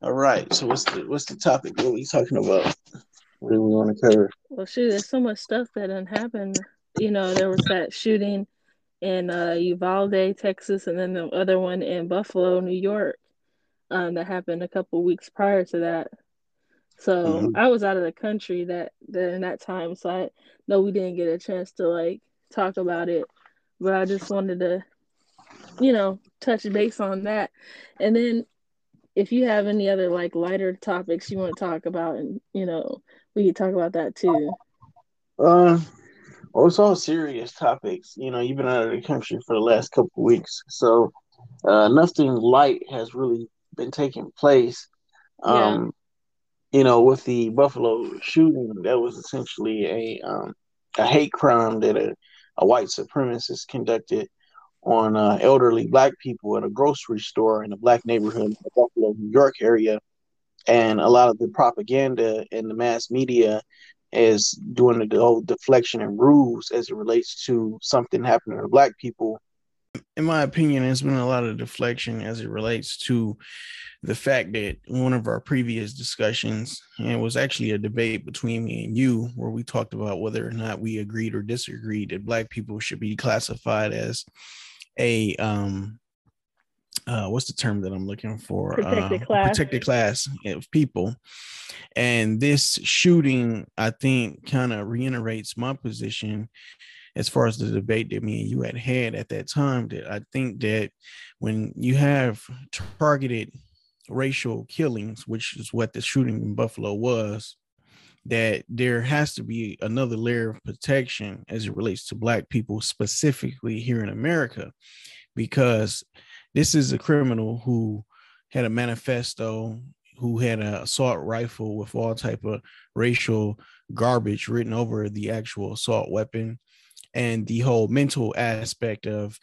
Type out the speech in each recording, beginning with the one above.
All right. So what's the topic? What are we talking about? What do we want to cover? Well, shoot, there's so much stuff that done happened. There was that shooting in Uvalde, Texas, and then the other one in Buffalo, New York, that happened a couple weeks prior to that. So Hmm. I was out of the country in that time, so I know we didn't get a chance to like talk about it. But I just wanted to, touch base on that. And then if you have any other like lighter topics you want to talk about, and we could talk about that too. Uh, well, it's all serious topics. You've been out of the country for the last couple of weeks, so nothing light has really been taking place. Yeah. Um, with the Buffalo shooting, that was essentially a hate crime that a white supremacist conducted on elderly black people at a grocery store in a black neighborhood in the Buffalo, New York area. And a lot of the propaganda in the mass media is doing the whole deflection and rules as it relates to something happening to black people. In my opinion, there's been a lot of deflection as it relates to the fact that one of our previous discussions, and it was actually a debate between me and you, where we talked about whether or not we agreed or disagreed that black people should be classified as a what's the term that I'm looking for? Protected A class. protected class of people. And this shooting, I think, kind of reiterates my position as far as the debate that me and you had at that time. That I think that when you have targeted racial killings, which is what the shooting in Buffalo was, that there has to be another layer of protection as it relates to black people, specifically here in America, because this is a criminal who had a manifesto, who had an assault rifle with all type of racial garbage written over the actual assault weapon, and the whole mental aspect of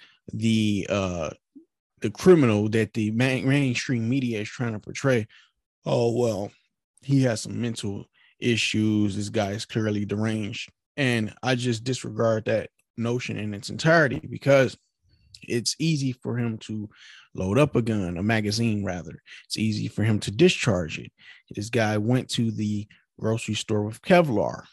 the criminal that the mainstream media is trying to portray. Oh well, he has some mental issues. This guy is clearly deranged, and I just disregard that notion in its entirety because it's easy for him to load up a gun, a magazine rather. It's easy for him to discharge it. This guy went to the grocery store with Kevlar.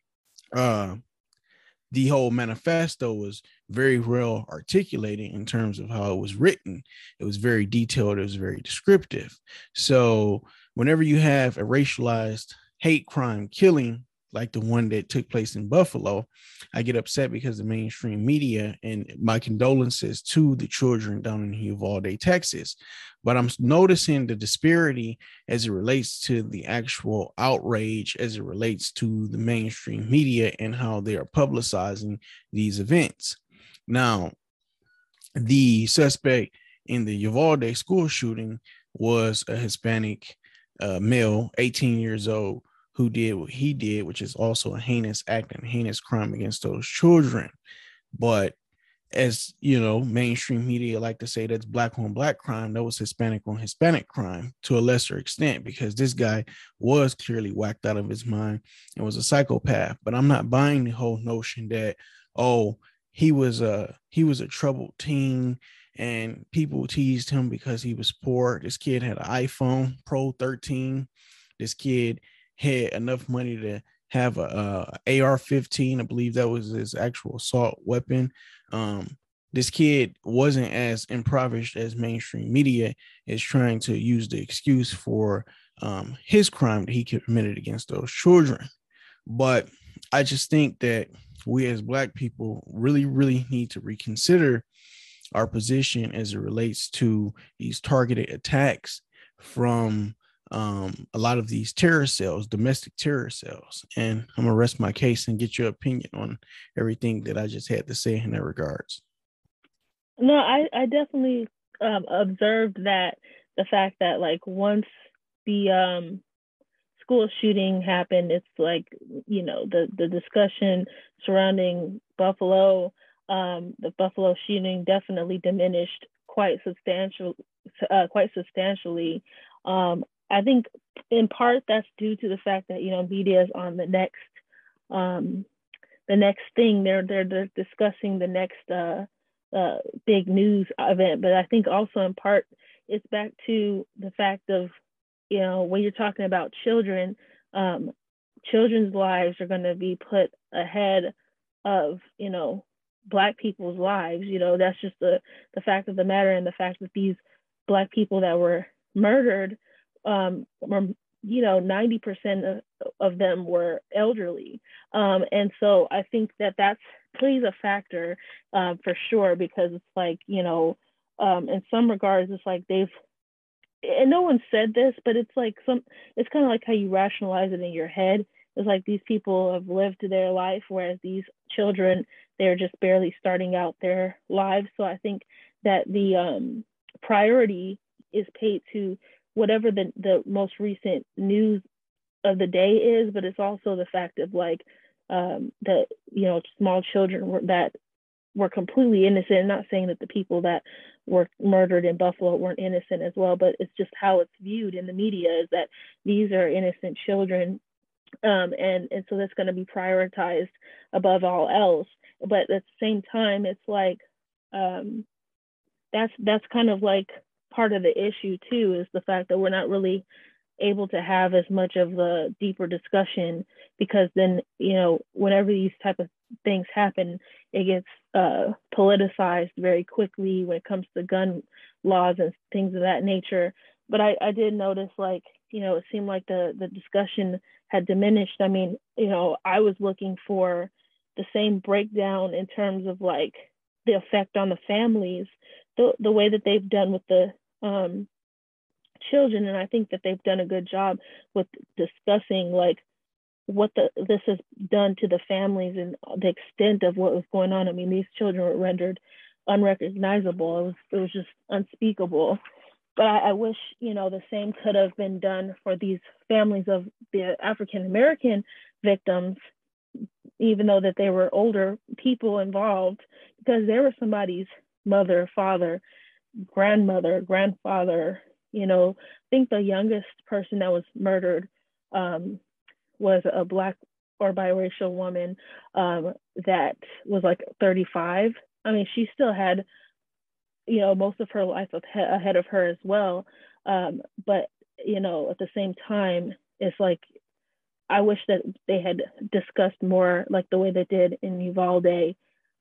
Uh, the whole manifesto was very well articulated in terms of how it was written. It was very detailed. It was very descriptive. So whenever you have a racialized hate crime killing like the one that took place in Buffalo, I get upset because the mainstream media, and my condolences to the children down in Uvalde, Texas. But I'm noticing the disparity as it relates to the actual outrage, as it relates to the mainstream media and how they are publicizing these events. Now, the suspect in the Uvalde school shooting was a Hispanic male, 18 years old, who did what he did, which is also a heinous act and heinous crime against those children. But as you know, mainstream media like to say that's black on black crime. That was Hispanic on Hispanic crime to a lesser extent, because this guy was clearly whacked out of his mind and was a psychopath. But I'm not buying the whole notion that, oh, he was a troubled teen and people teased him because he was poor. This kid had an iPhone Pro 13. This kid had enough money to have a AR-15. I believe that was his actual assault weapon. Um, this kid wasn't as impoverished as mainstream media is trying to use the excuse for his crime that he committed against those children. But I just think that we as black people really, really need to reconsider our position as it relates to these targeted attacks from a lot of these terror cells, domestic terror cells. And I'm gonna rest my case and get your opinion on everything that I just had to say in that regards. No, I definitely observed that the fact that like once the school shooting happened, it's like the discussion surrounding Buffalo, the Buffalo shooting definitely diminished quite substantially. I think in part that's due to the fact that media is on um, the next thing. They're discussing the next big news event, but I think also in part it's back to the fact of when you're talking about children, children's lives are going to be put ahead of, Black people's lives. That's just the fact of the matter, and the fact that these Black people that were murdered, were, 90% of them were elderly. And so I think that plays a factor, for sure, because it's like, in some regards, it's like and no one said this, but it's like it's kind of like how you rationalize it in your head. It's like these people have lived their life, whereas these children, they're just barely starting out their lives. So I think that the priority is paid to whatever the most recent news of the day is, but it's also the fact of like that small children that were completely innocent. I'm not saying that the people that were murdered in Buffalo weren't innocent as well, but it's just how it's viewed in the media is that these are innocent children, and so that's going to be prioritized above all else. But at the same time, it's like that's kind of like part of the issue too, is the fact that we're not really able to have as much of the deeper discussion, because then whenever these type of things happen, it gets politicized very quickly when it comes to gun laws and things of that nature. But I did notice, like, it seemed like the discussion had diminished. I mean, I was looking for the same breakdown in terms of like the effect on the families, the way that they've done with the children. And I think that they've done a good job with discussing like what this has done to the families and the extent of what was going on. I mean, these children were rendered unrecognizable. It was just unspeakable. But I wish, the same could have been done for these families of the African American victims, even though that they were older people involved, because they were somebody's mother, father, grandmother, grandfather. I think the youngest person that was murdered was a Black or biracial woman that was like 35. I mean, she still had, most of her life ahead of her as well. But, at the same time, it's like, I wish that they had discussed more, like the way they did in Uvalde,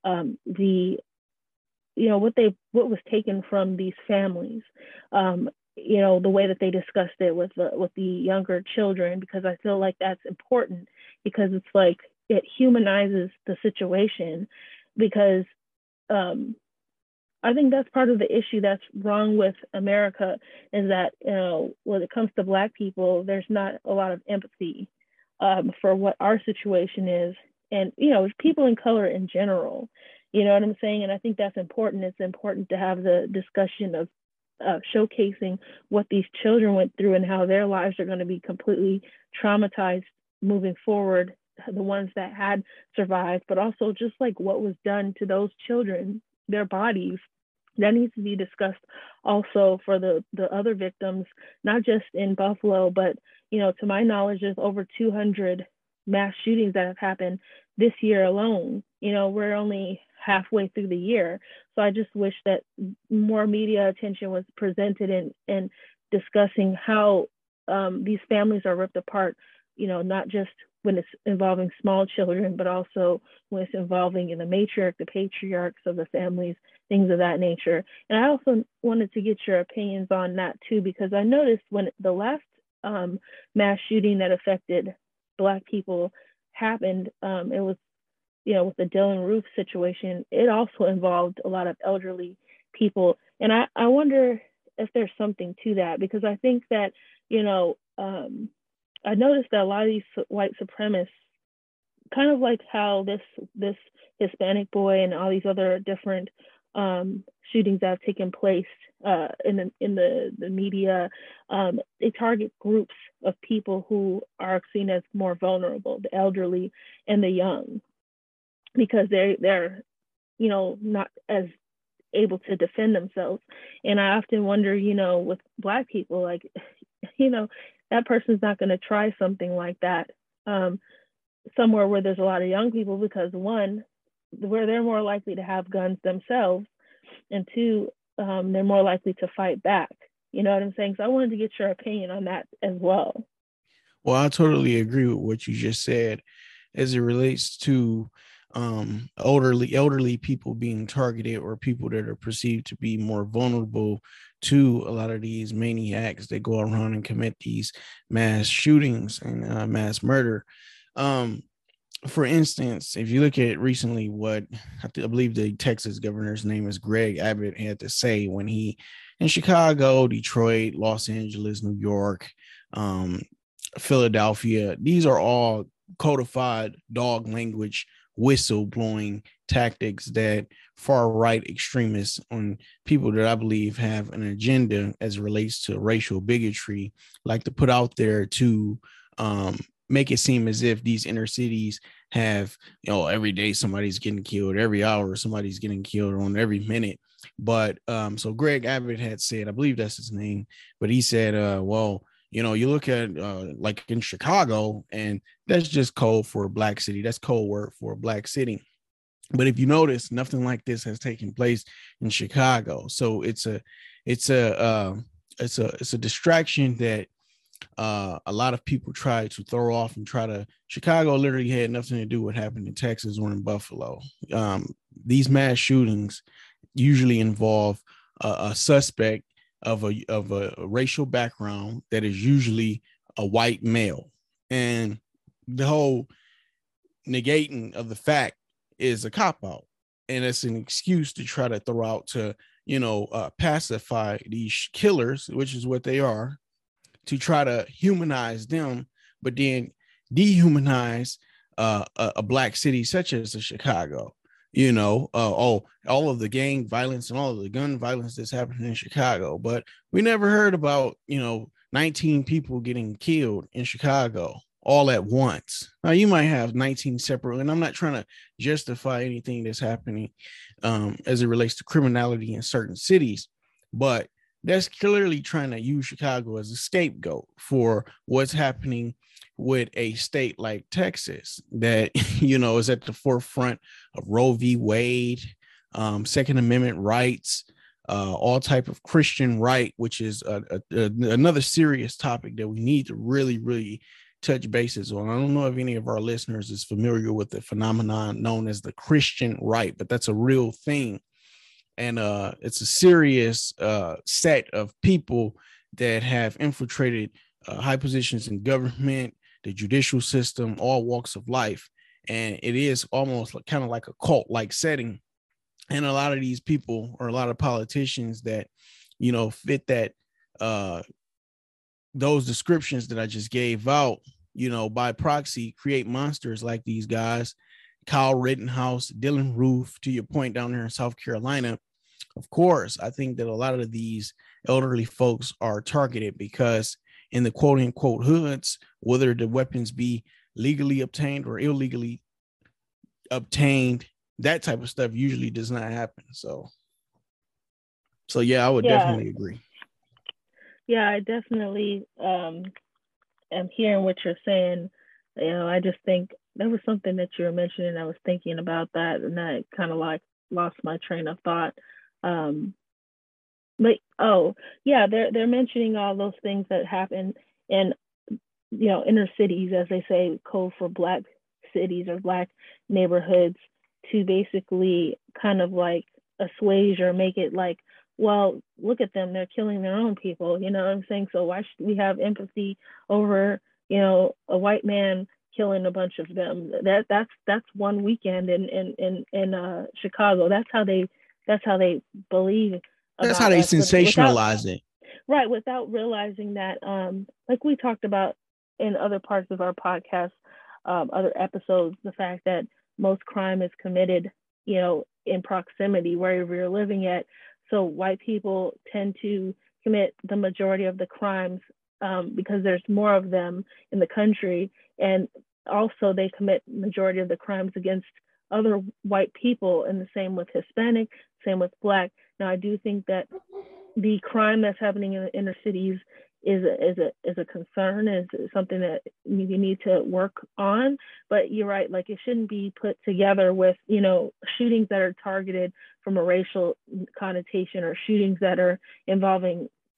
what was taken from these families, the way that they discussed it with the younger children, because I feel like that's important, because it's like it humanizes the situation. Because I think that's part of the issue that's wrong with America, is that when it comes to Black people, there's not a lot of empathy for what our situation is, and people in color in general. You know what I'm saying? And I think that's important. It's important to have the discussion of showcasing what these children went through and how their lives are going to be completely traumatized moving forward, the ones that had survived, but also just like what was done to those children, their bodies. That needs to be discussed also for the other victims, not just in Buffalo, but, to my knowledge, there's over 200 mass shootings that have happened this year alone. We're only halfway through the year. So I just wish that more media attention was presented in discussing how these families are ripped apart, not just when it's involving small children, but also when it's involving the matriarch, the patriarchs of the families, things of that nature. And I also wanted to get your opinions on that too, because I noticed when the last mass shooting that affected Black people happened, it was, with the Dylan Roof situation, it also involved a lot of elderly people. And I wonder if there's something to that, because I think that, I noticed that a lot of these white supremacists, kind of like how this Hispanic boy and all these other different shootings that have taken place in the media, they target groups of people who are seen as more vulnerable, the elderly and the young, because they're not as able to defend themselves. And I often wonder, with Black people, like, that person's not going to try something like that somewhere where there's a lot of young people, because one, where they're more likely to have guns themselves, and two, they're more likely to fight back. You know what I'm saying? So I wanted to get your opinion on that as well. Well, I totally agree with what you just said as it relates to elderly people being targeted, or people that are perceived to be more vulnerable to a lot of these maniacs that go around and commit these mass shootings and mass murder. Um, for instance, if you look at recently what I believe the Texas governor's name is Greg Abbott had to say when he in Chicago, Detroit, Los Angeles, New York, um, Philadelphia, these are all codified dog language whistle blowing tactics that far right extremists on people that I believe have an agenda as it relates to racial bigotry like to put out there to um, make it seem as if these inner cities have, every day somebody's getting killed, every hour somebody's getting killed, on every minute. But so Greg Abbott had said, I believe that's his name, but he said, well, you look at like in Chicago, and that's just code for a black city. That's code word for a black city. But if you notice, nothing like this has taken place in Chicago. So it's a distraction that a lot of people try to throw off and try to. Chicago literally had nothing to do with what happened in Texas or in Buffalo. These mass shootings usually involve a suspect of a racial background that is usually a white male, and the whole negating of the fact is a cop out, and it's an excuse to try to throw out to pacify these killers, which is what they are, to try to humanize them, but then dehumanize a black city such as Chicago. All of the gang violence and all of the gun violence that's happening in Chicago, but we never heard about 19 people getting killed in Chicago all at once. Now you might have 19 separate, and I'm not trying to justify anything that's happening as it relates to criminality in certain cities, but that's clearly trying to use Chicago as a scapegoat for what's happening with a state like Texas that, is at the forefront of Roe v. Wade, Second Amendment rights, all type of Christian right, which is another serious topic that we need to really, really touch bases on. I don't know if any of our listeners is familiar with the phenomenon known as the Christian right, but that's a real thing. And it's a serious set of people that have infiltrated high positions in government, the judicial system, all walks of life. And it is almost kind of like a cult-like setting. And a lot of these people, or a lot of politicians that, fit that those descriptions that I just gave out, by proxy, create monsters like these guys, Kyle Rittenhouse, Dylan Roof, to your point down there in South Carolina. Of course, I think that a lot of these elderly folks are targeted because in the quote unquote hoods, whether the weapons be legally obtained or illegally obtained, that type of stuff usually does not happen. So yeah, I would definitely agree. Yeah, I definitely am hearing what you're saying. I just think there was something that you were mentioning. I was thinking about that, and I kind of like lost my train of thought. But they're mentioning all those things that happen in inner cities, as they say, code for black cities or black neighborhoods, to basically kind of like assuage or make it like, well, look at them, they're killing their own people, you know what I'm saying? So why should we have empathy over a white man killing a bunch of them? That's one weekend in Chicago. That's how they believe. That's how they sensationalize it. Right, without realizing that, like we talked about in other parts of our podcast, other episodes, the fact that most crime is committed, in proximity wherever you're living at. So white people tend to commit the majority of the crimes because there's more of them in the country, and also they commit majority of the crimes against other white people, and the same with Hispanic, same with Black. Now, I do think that the crime that's happening in the inner cities is a concern, is something that you need to work on. But you're right, like it shouldn't be put together with, shootings that are targeted from a racial connotation, or shootings that are involving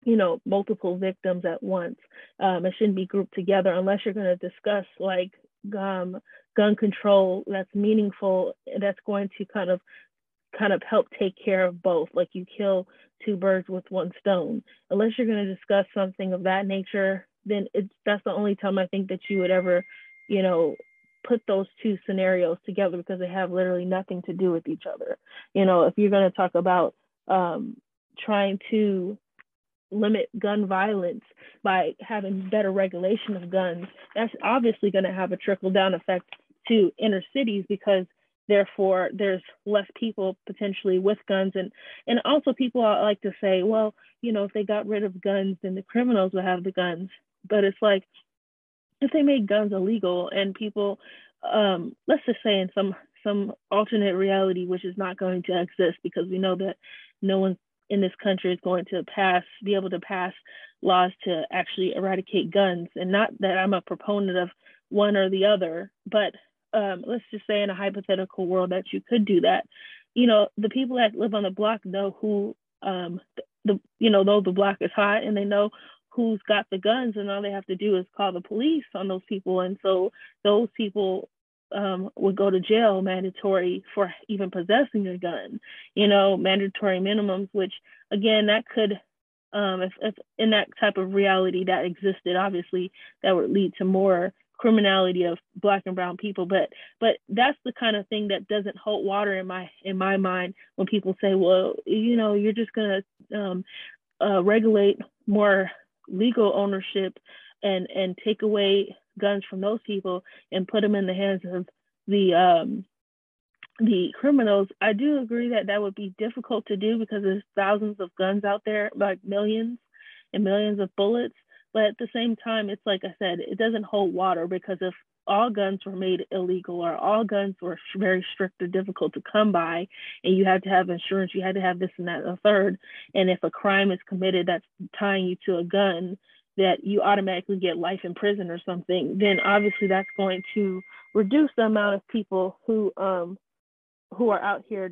multiple victims at once. It shouldn't be grouped together unless you're going to discuss like gun control that's meaningful, that's going to kind of help take care of both. Like you kill two birds with one stone. Unless you're going to discuss something of that nature, then that's the only time I think that you would ever, put those two scenarios together, because they have literally nothing to do with each other. If you're going to talk about trying to limit gun violence by having better regulation of guns, that's obviously going to have a trickle down effect to inner cities, because therefore there's less people potentially with guns. And also people like to say, well, if they got rid of guns, then the criminals would have the guns. But it's like, if they made guns illegal and people, let's just say in some alternate reality, which is not going to exist, because we know that no one in this country is going to be able to pass laws to actually eradicate guns. And not that I'm a proponent of one or the other, but let's just say in a hypothetical world that you could do that. The people that live on the block know who, though the block is hot, and they know who's got the guns, and all they have to do is call the police on those people. And so those people would go to jail, mandatory, for even possessing a gun, mandatory minimums, which again, that could, if in that type of reality that existed, obviously that would lead to more criminality of Black and brown people. But that's the kind of thing that doesn't hold water in my mind when people say, well, you're just going to regulate more legal ownership and take away guns from those people and put them in the hands of the criminals. I do agree that would be difficult to do, because there's thousands of guns out there, like millions and millions of bullets. But at the same time, it's like I said, it doesn't hold water, because if all guns were made illegal, or all guns were very strict or difficult to come by, and you had to have insurance, you had to have this and that and a third, and if a crime is committed that's tying you to a gun, that you automatically get life in prison or something, then obviously that's going to reduce the amount of people who are out here,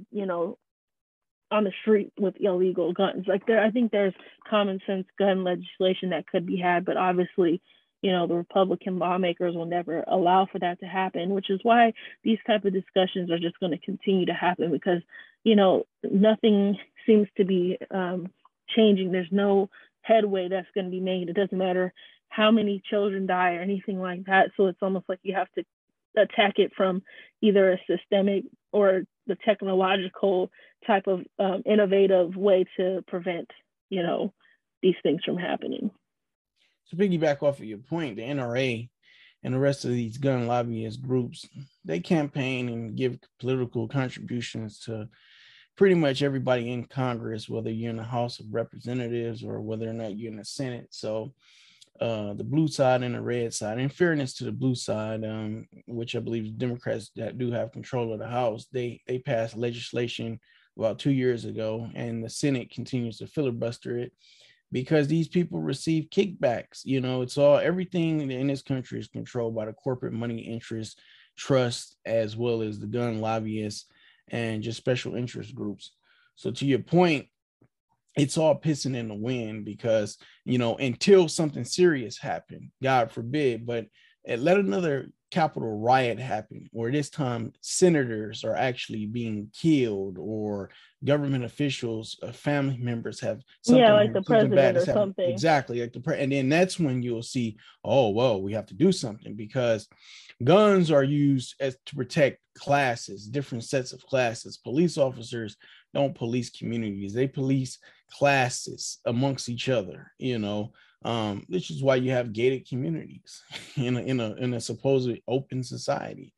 on the street with illegal guns. Like I think there's common sense gun legislation that could be had, but obviously, the Republican lawmakers will never allow for that to happen, which is why these type of discussions are just going to continue to happen, because, nothing seems to be changing. There's no headway that's going to be made. It doesn't matter how many children die or anything like that. So it's almost like you have to attack it from either a systemic or the technological type of innovative way to prevent, these things from happening. To piggyback off of your point, the NRA and the rest of these gun lobbyist groups, they campaign and give political contributions to pretty much everybody in Congress, whether you're in the House of Representatives or whether or not you're in the Senate. So the blue side and the red side, in fairness to the blue side, which I believe Democrats that do have control of the House, they passed legislation about 2 years ago, and the Senate continues to filibuster it because these people receive kickbacks. It's everything in this country is controlled by the corporate money interest trust, as well as the gun lobbyists and just special interest groups. So to your point, it's all pissing in the wind, because, until something serious happened, God forbid, but let another Capitol riot happen, or this time senators are actually being killed, or government officials, family members have something, like the president or something. Exactly, like and then that's when you'll see, oh, well, we have to do something, because guns are used to protect classes, different sets of classes. Police officers don't police communities; they police classes amongst each other. Which is why you have gated communities in a supposed open society.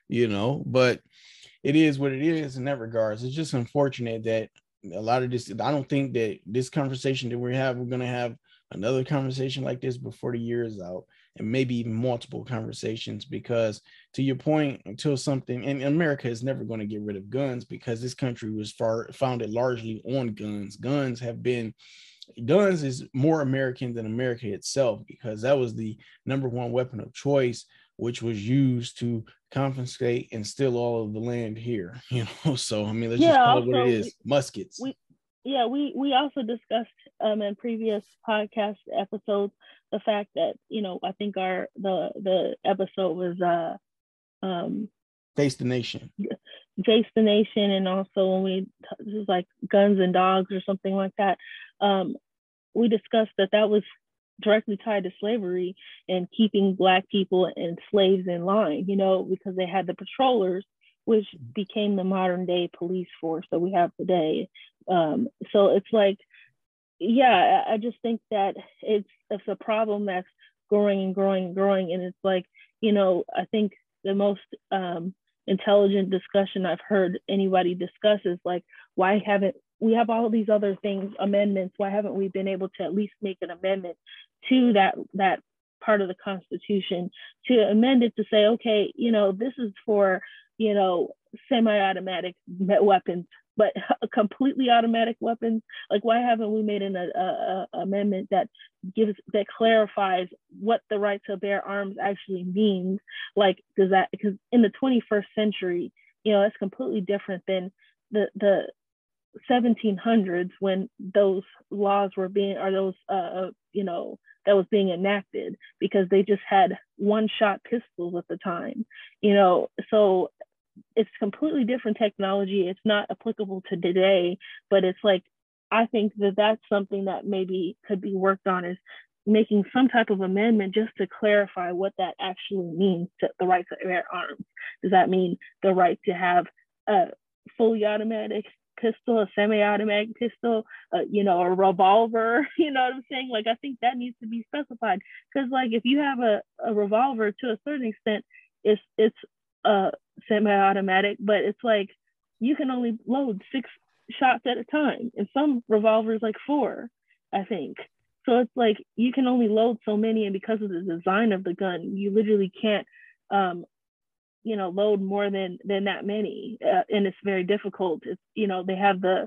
But it is what it is in that regards. It's just unfortunate that a lot of this. I don't think that this conversation that we're going to have another conversation like this before the year is out, and maybe even multiple conversations, because to your point, until something, and America is never going to get rid of guns, because this country was founded largely on guns. Guns is more American than America itself, because that was the number one weapon of choice, which was used to confiscate and steal all of the land here. So I mean, let's just call it what it is: muskets. We also discussed in previous podcast episodes the fact that, you know, I think the episode was Face the Nation. Face the Nation, and also when it was like Guns and Dogs or something like that. We discussed that was directly tied to slavery and keeping Black people and slaves in line, you know, because they had the patrollers, which became the modern day police force that we have today. So it's like, yeah, I just think that it's a problem that's growing and growing and growing. And it's like, you know, I think the most intelligent discussion I've heard anybody discuss is like, why haven't we have all these other things, amendments? Why haven't we been able to at least make an amendment to that part of the Constitution to amend it to say, okay, you know, this is for, you know, semi-automatic weapons, but completely automatic weapons. Like, why haven't we made an amendment that clarifies what the right to bear arms actually means? Like, because in the 21st century, you know, it's completely different than the 1700s when those laws were being, or those, you know, that was being enacted, because they just had one-shot pistols at the time, you know. So it's completely different technology. It's not applicable to today, but it's like, I think that that's something that maybe could be worked on, is making some type of amendment just to clarify what that actually means to the right to bear arms. Does that mean the right to have a fully automatic pistol, a semi-automatic pistol, you know, a revolver? You know what I'm saying? Like, I think that needs to be specified, because like, if you have a revolver, to a certain extent, it's semi-automatic, but it's like you can only load 6 shots at a time, and some revolvers like 4, I think. So it's like you can only load so many, and because of the design of the gun, you literally can't you know, load more than that many, and it's very difficult. It's, you know, they have the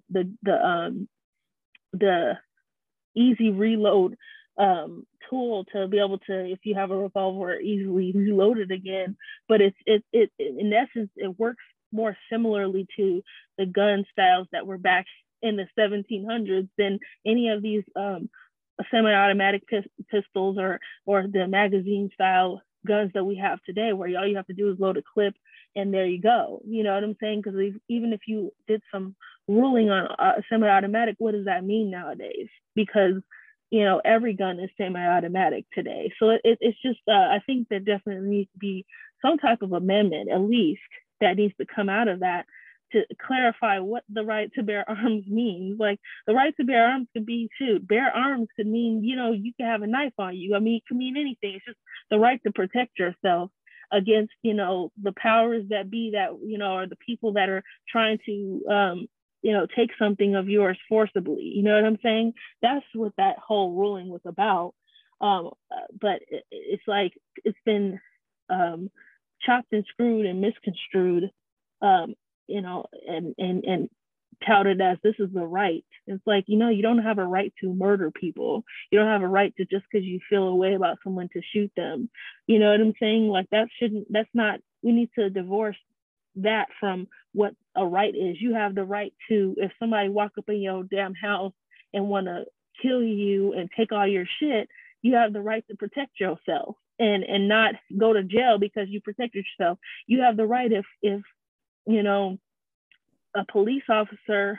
easy reload tool to be able to, if you have a revolver, easily reload it again. But it in essence, it works more similarly to the gun styles that were back in the 1700s than any of these semi-automatic pistols or the magazine style guns that we have today, where all you have to do is load a clip and there you go. You know what I'm saying? Because even if you did some ruling on semi-automatic, what does that mean nowadays? Because, you know, every gun is semi-automatic today. So it's just, I think there definitely needs to be some type of amendment, at least, that needs to come out of that, to clarify what the right to bear arms means. Like, the right to bear arms could be, bear arms could mean, you know, you can have a knife on you. I mean, it could mean anything. It's just the right to protect yourself against, you know, the powers that be, that, you know, are the people that are trying to, you know, take something of yours forcibly. You know what I'm saying? That's what that whole ruling was about. But it's like, it's been chopped and screwed and misconstrued, you know, and touted as this is the right. It's like, you know, you don't have a right to murder people. You don't have a right to, just because you feel a way about someone, to shoot them. You know what I'm saying? Like, that's not, we need to divorce that from what a right is. You have the right to, if somebody walk up in your damn house and want to kill you and take all your shit, you have the right to protect yourself and not go to jail because you protected yourself. You have the right, if you know, a police officer,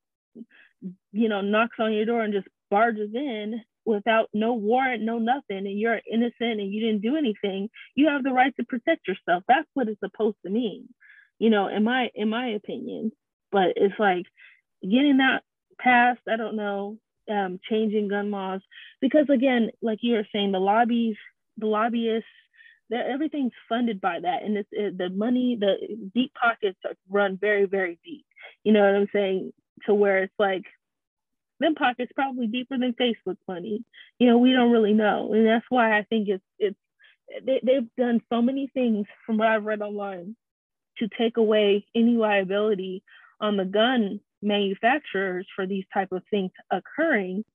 you know, knocks on your door and just barges in without no warrant, no nothing, and you're innocent and you didn't do anything, you have the right to protect yourself. That's what it's supposed to mean, you know, in my opinion. But it's like, getting that passed, I don't know, changing gun laws, because again, like you were saying, the lobbyists, that everything's funded by that, and the money, the deep pockets run very, very deep. You know what I'm saying? To where it's like, them pockets probably deeper than Facebook money. You know, we don't really know, and that's why I think they've done so many things, from what I've read online, to take away any liability on the gun manufacturers for these type of things occurring.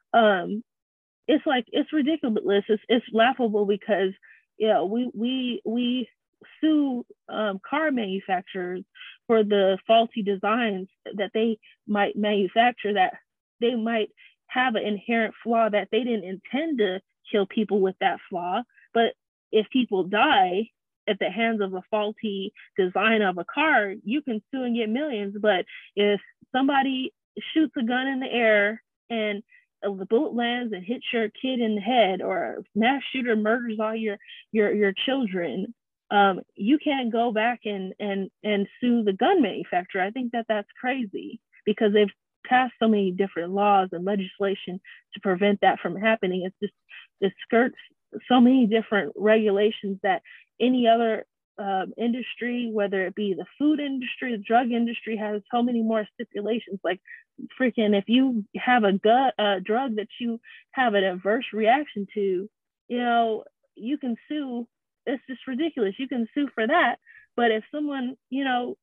It's like, it's ridiculous. It's laughable, because, you know, we sue car manufacturers for the faulty designs that they might manufacture, that they might have an inherent flaw that they didn't intend to kill people with that flaw. But if people die at the hands of a faulty design of a car, you can sue and get millions. But if somebody shoots a gun in the air and the bullet lands and hits your kid in the head, or a mass shooter murders all your children, you can't go back and sue the gun manufacturer. I think that that's crazy, because they've passed so many different laws and legislation to prevent that from happening. It's just, it skirts so many different regulations that any other industry, whether it be the food industry, the drug industry, has so many more stipulations. Like freaking, if you have a drug that you have an adverse reaction to, you know, you can sue. It's just ridiculous. You can sue for that. But if someone, you know,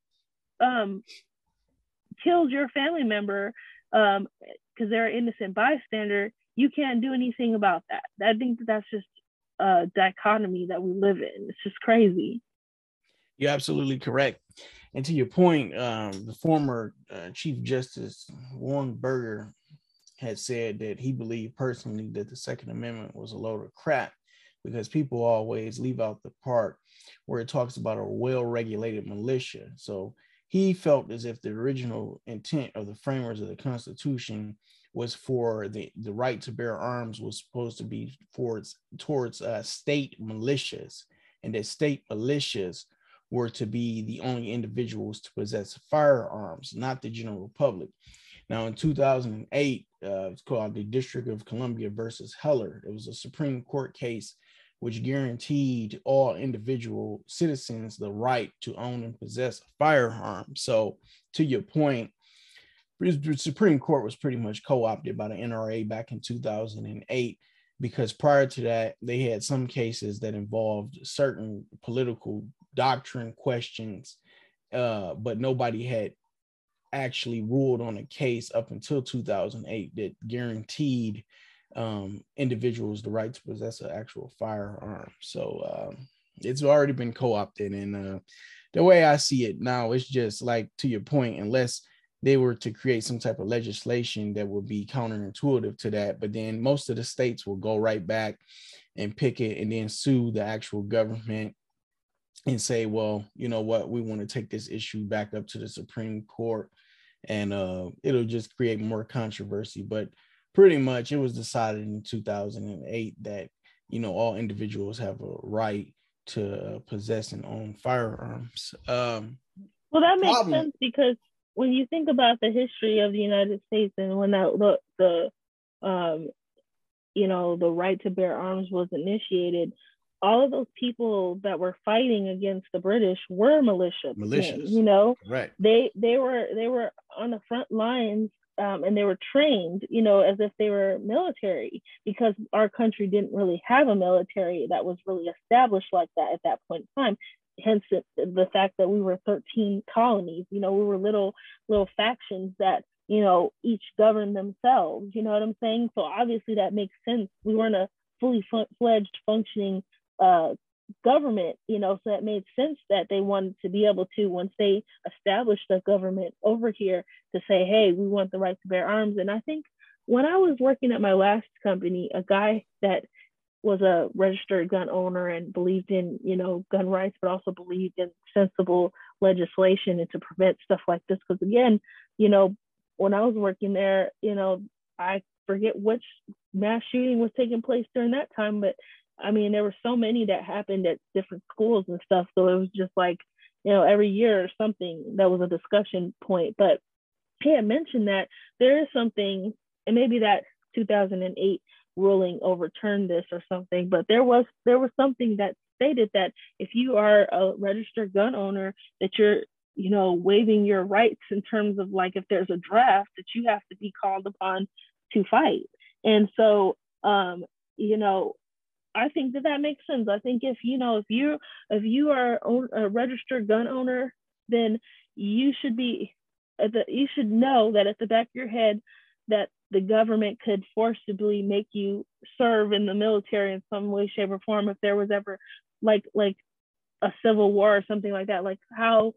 kills your family member because they're an innocent bystander, you can't do anything about that. I think that's just a dichotomy that we live in. It's just crazy. You're absolutely correct. And to your point, the former Chief Justice Warren Burger had said that he believed personally that the Second Amendment was a load of crap, because people always leave out the part where it talks about a well-regulated militia. So he felt as if the original intent of the framers of the Constitution was for the right to bear arms was supposed to be towards state militias, and that state militias were to be the only individuals to possess firearms, not the general public. Now, in 2008, it's called the District of Columbia versus Heller. It was a Supreme Court case which guaranteed all individual citizens the right to own and possess a firearm. So, to your point, the Supreme Court was pretty much co-opted by the NRA back in 2008, because prior to that, they had some cases that involved certain political doctrine questions, but nobody had actually ruled on a case up until 2008 that guaranteed individuals the right to possess an actual firearm. So it's already been co-opted, and the way I see it now, it's just like, to your point, unless they were to create some type of legislation that would be counterintuitive to that, but then most of the states will go right back and pick it and then sue the actual government and say, well, you know what, we want to take this issue back up to the Supreme Court, and it'll just create more controversy. But pretty much it was decided in 2008 that, you know, all individuals have a right to possess and own firearms. Well, that makes sense, because when you think about the history of the United States, and when the right to bear arms was initiated, all of those people that were fighting against the British were militias. You know, right? They were on the front lines, and they were trained, you know, as if they were military, because our country didn't really have a military that was really established like that at that point in time. Hence the fact that we were 13 colonies. You know, we were little factions that, you know, each governed themselves. You know what I'm saying? So obviously that makes sense. We weren't a fully fledged functioning government, you know, so it made sense that they wanted to be able to, once they established a government over here, to say, hey, we want the right to bear arms. And I think when I was working at my last company, a guy that was a registered gun owner and believed in, you know, gun rights, but also believed in sensible legislation and to prevent stuff like this. Because again, you know, when I was working there, you know, I forget which mass shooting was taking place during that time, but I mean, there were so many that happened at different schools and stuff. So it was just like, you know, every year or something that was a discussion point. But he had mentioned that there is something, and maybe that 2008 ruling overturned this or something, but there was something that stated that if you are a registered gun owner, that you're, you know, waiving your rights in terms of, like, if there's a draft, that you have to be called upon to fight. And so, you know, I think that makes sense. I think if you are a registered gun owner, then you should know that at the back of your head that the government could forcibly make you serve in the military in some way, shape, or form if there was ever like a civil war or something like that. Like how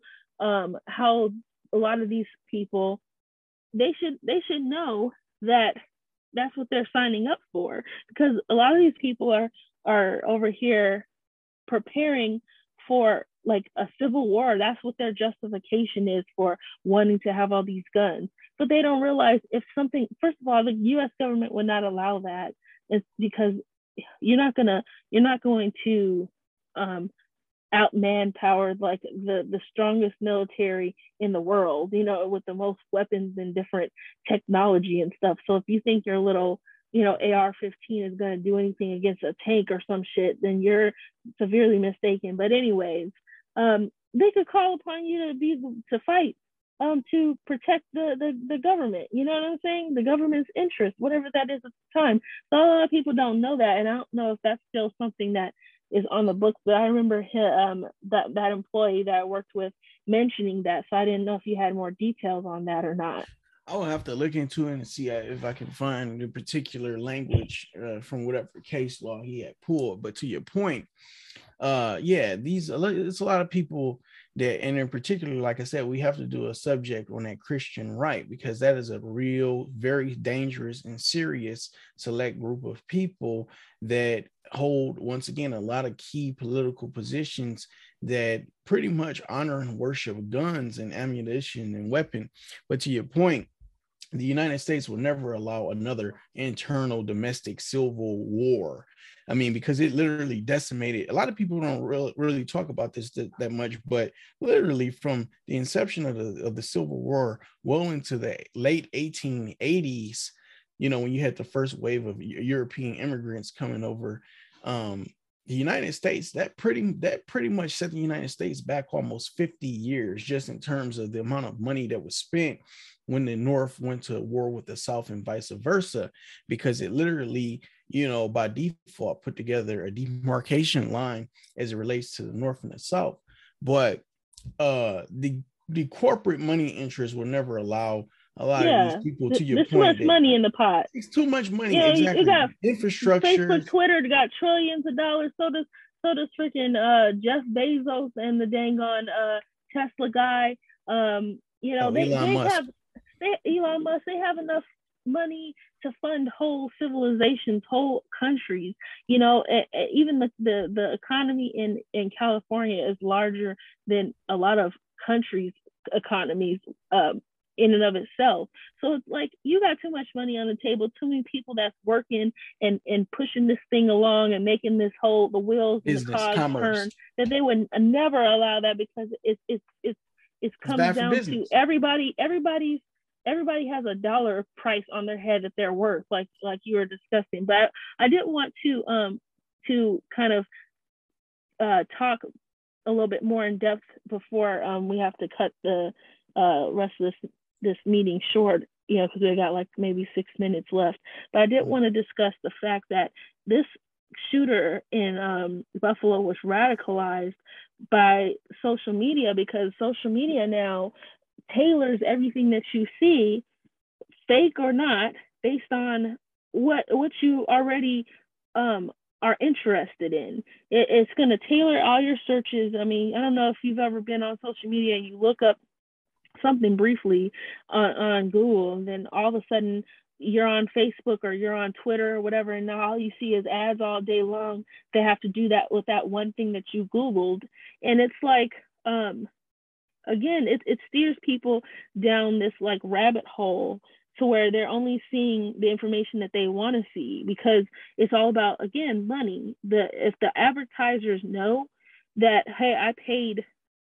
a lot of these people, they should know that that's what they're signing up for, because a lot of these people are over here preparing for like a civil war. That's what their justification is for wanting to have all these guns. But they don't realize, if something, first of all, the US government would not allow that. It's because you're not going to out manpower like the strongest military in the world, with the most weapons and different technology and stuff. So if you think your little, AR-15 is going to do anything against a tank or some shit, then you're severely mistaken. But anyways, they could call upon you to fight, to protect the government. You know what I'm saying? The government's interest, whatever that is at the time. So a lot of people don't know that, and I don't know if that's still something that is on the books. But I remember that employee that I worked with mentioning that, so I didn't know if you had more details on that or not. I will have to look into it and see if I can find the particular language from whatever case law he had pulled. But to your point, it's a lot of people that, and in particular, like I said, we have to do a subject on that Christian right, because that is a real, very dangerous and serious select group of people that hold, once again, a lot of key political positions that pretty much honor and worship guns and ammunition and weapon. But to your point, the United States will never allow another internal domestic civil war. I mean, because it literally decimated. A lot of people don't really talk about this that much, but literally from the inception of the Civil War well into the late 1880s, when you had the first wave of European immigrants coming over, the United States, that pretty much set the United States back almost 50 years, just in terms of the amount of money that was spent when the North went to war with the South and vice versa, because it literally, by default put together a demarcation line as it relates to the North and the South. But the corporate money interests will never allow a lot of these people, to your there's point, too much money in the pot. It's too much money. Exactly. You got infrastructure. Facebook, Twitter got trillions of dollars. So does freaking Jeff Bezos and the dang on Tesla guy. Elon Musk, they have enough money to fund whole civilizations, whole countries. Even the economy in California is larger than a lot of countries' economies in and of itself. So it's like, you got too much money on the table, too many people that's working and pushing this thing along and making the wheels and the cogs turn, that they would never allow that, because it's comes down to everybody has a dollar price on their head that they're worth, like you were discussing. But I didn't want to kind of talk a little bit more in depth before we have to cut the rest of this meeting short, because we got like maybe 6 minutes left. But I did want to discuss the fact that this shooter in Buffalo was radicalized by social media, because social media now tailors everything that you see, fake or not, based on what you already are interested in. It's going to tailor all your searches. I mean, I don't know if you've ever been on social media and you look up something briefly on Google, and then all of a sudden you're on Facebook or you're on Twitter or whatever, and now all you see is ads all day long. They have to do that with that one thing that you Googled. And it's like, again, it steers people down this like rabbit hole to where they're only seeing the information that they want to see, because it's all about, again, money. If the advertisers know that, hey, I paid,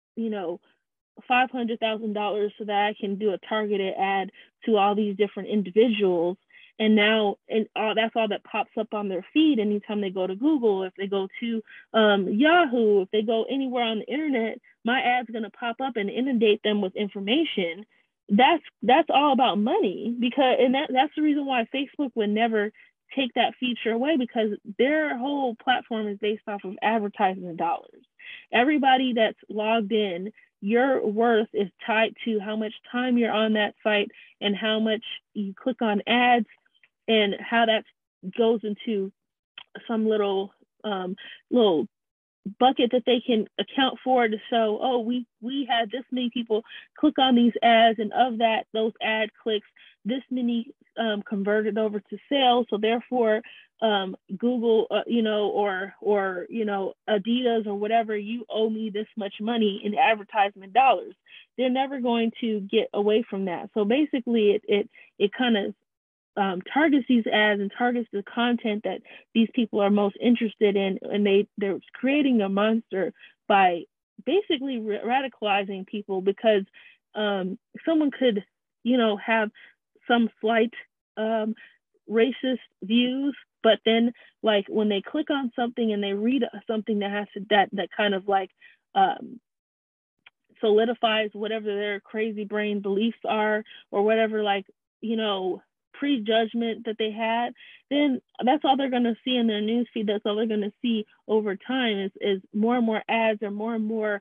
$500,000 so that I can do a targeted ad to all these different individuals, and now that's all that pops up on their feed anytime they go to Google, if they go to Yahoo, if they go anywhere on the internet, my ad's going to pop up and inundate them with information. That's all about money, because that's the reason why Facebook would never take that feature away, because their whole platform is based off of advertising dollars. Everybody that's logged in, your worth is tied to how much time you're on that site and how much you click on ads, and how that goes into some little bucket that they can account for to show, oh, we had this many people click on these ads, and of that, those ad clicks, this many converted over to sales, so therefore Google, or Adidas or whatever, you owe me this much money in advertisement dollars. They're never going to get away from that. So basically, it kind of targets these ads and targets the content that these people are most interested in, and they're creating a monster by basically radicalizing people, because someone could, have some slight racist views, but then like when they click on something and they read something that has to that kind of like solidifies whatever their crazy brain beliefs are, or whatever, like, prejudgment that they had, then that's all they're going to see in their newsfeed. That's all they're going to see over time is more and more ads, or more and more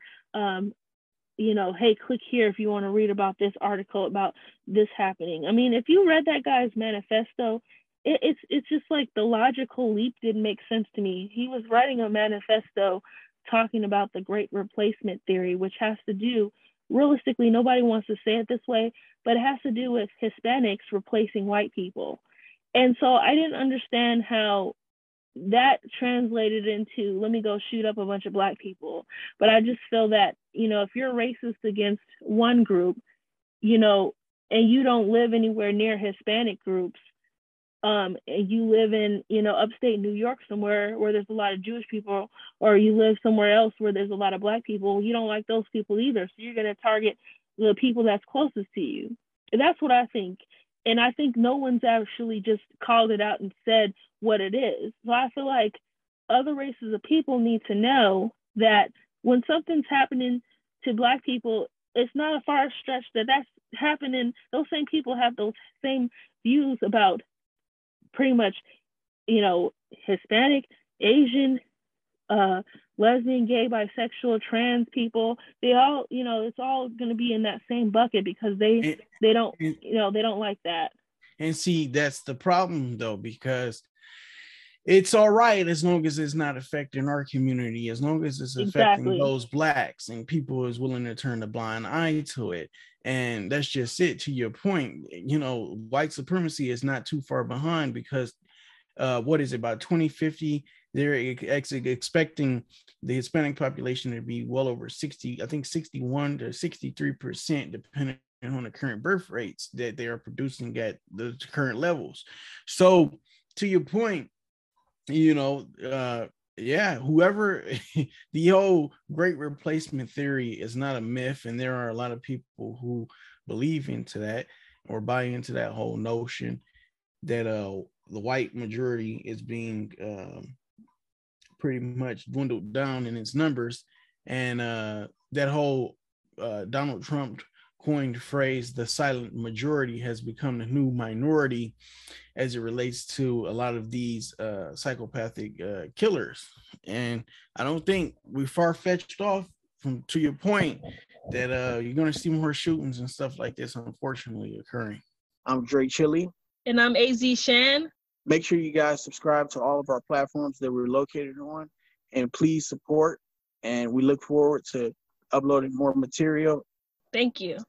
hey, click here if you want to read about this article about this happening. I mean, if you read that guy's manifesto, it's just like the logical leap didn't make sense to me. He was writing a manifesto talking about the great replacement theory, which has to do, realistically, nobody wants to say it this way, but it has to do with Hispanics replacing white people. And so I didn't understand how that translated into, let me go shoot up a bunch of Black people. But I just feel that, if you're racist against one group, and you don't live anywhere near Hispanic groups, and you live in, upstate New York somewhere where there's a lot of Jewish people, or you live somewhere else where there's a lot of Black people, you don't like those people either. So you're going to target the people that's closest to you. And that's what I think. And I think no one's actually just called it out and said what it is. So I feel like other races of people need to know that when something's happening to Black people, it's not a far stretch that that's happening. Those same people have those same views about pretty much, Hispanic, Asian, lesbian, gay, bisexual, trans people. They all, it's all going to be in that same bucket, because they don't, they don't like that. And see, that's the problem though, because it's all right as long as it's not affecting our community, as long as it's affecting those Blacks and people is willing to turn a blind eye to it. And that's just it. To your point, white supremacy is not too far behind, because what is it, about 2050, they're expecting the Hispanic population to be well over 60, I think 61 to 63%, depending on the current birth rates that they are producing at the current levels. So to your point, whoever, the whole great replacement theory is not a myth, and there are a lot of people who believe into that or buy into that whole notion that the white majority is being pretty much dwindled down in its numbers, and that whole Donald Trump coined phrase, the silent majority, has become the new minority as it relates to a lot of these psychopathic killers. And I don't think we far-fetched off from, to your point, that you're going to see more shootings and stuff like this, unfortunately, occurring. I'm Dre Chili. And I'm AZ Shan. Make sure you guys subscribe to all of our platforms that we're located on, and please support. And we look forward to uploading more material. Thank you.